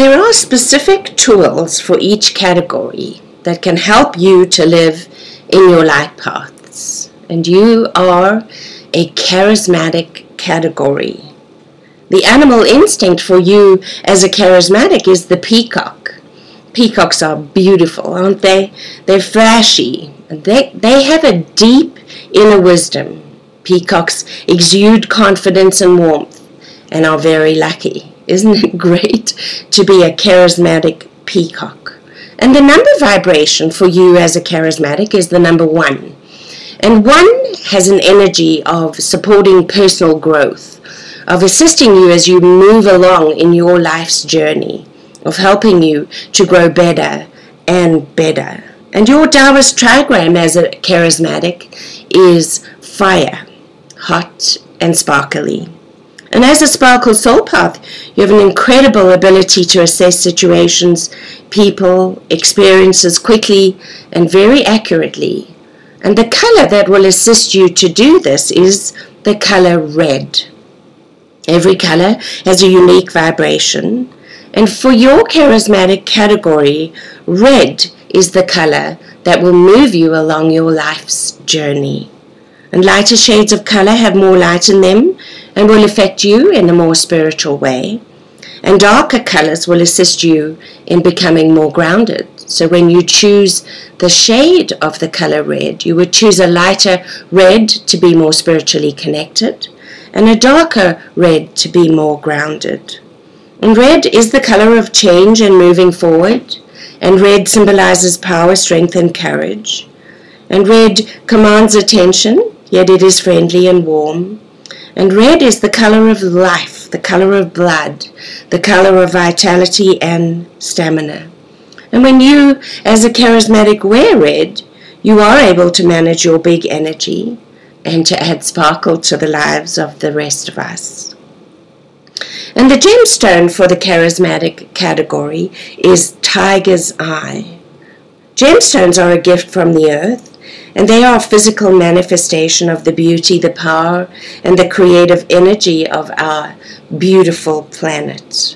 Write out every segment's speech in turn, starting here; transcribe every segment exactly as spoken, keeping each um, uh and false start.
There are specific tools for each category that can help you to live in your light paths. And you are a charismatic category. The animal instinct for you as a charismatic is the peacock. Peacocks are beautiful, aren't they? They're flashy. They, they have a deep inner wisdom. Peacocks exude confidence and warmth and are very lucky. Isn't it great to be a charismatic peacock? And the number vibration for you as a charismatic is the number one. And one has an energy of supporting personal growth, of assisting you as you move along in your life's journey, of helping you to grow better and better. And your Taoist trigram as a charismatic is fire, hot and sparkly. And as a sparkle soul path, you have an incredible ability to assess situations, people, experiences quickly and very accurately. And the color that will assist you to do this is the color red. Every color has a unique vibration. And for your charismatic category, red is the color that will move you along your life's journey. And lighter shades of color have more light in them and will affect you in a more spiritual way. And darker colors will assist you in becoming more grounded. So when you choose the shade of the color red, you would choose a lighter red to be more spiritually connected and a darker red to be more grounded. And red is the color of change and moving forward. And red symbolizes power, strength, and courage. And red commands attention, yet it is friendly and warm. And red is the color of life, the color of blood, the color of vitality and stamina. And when you, as a charismatic, wear red, you are able to manage your big energy and to add sparkle to the lives of the rest of us. And the gemstone for the charismatic category is Tiger's Eye. Gemstones are a gift from the earth, and they are a physical manifestation of the beauty, the power, and the creative energy of our beautiful planet.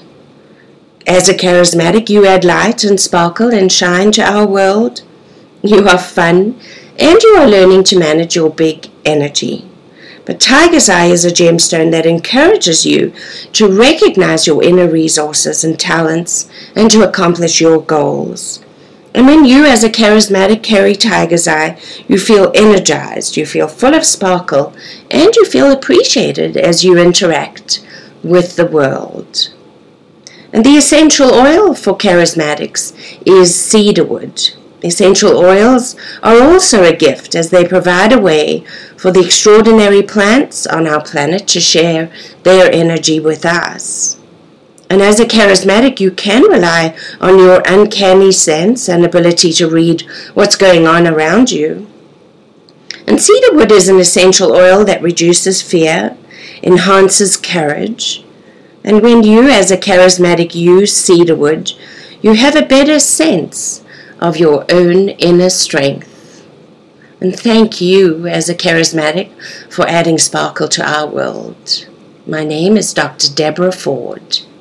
As a charismatic, you add light and sparkle and shine to our world. You are fun, and you are learning to manage your big energy. But Tiger's Eye is a gemstone that encourages you to recognize your inner resources and talents and to accomplish your goals. And when you, as a charismatic, carry Tiger's Eye, you feel energized, you feel full of sparkle, and you feel appreciated as you interact with the world. And the essential oil for charismatics is cedarwood. Essential oils are also a gift as they provide a way for the extraordinary plants on our planet to share their energy with us. And as a charismatic, you can rely on your uncanny sense and ability to read what's going on around you. And cedarwood is an essential oil that reduces fear, enhances courage. And when you, as a charismatic, use cedarwood, you have a better sense of your own inner strength. And thank you, as a charismatic, for adding sparkle to our world. My name is Doctor Deborah Ford.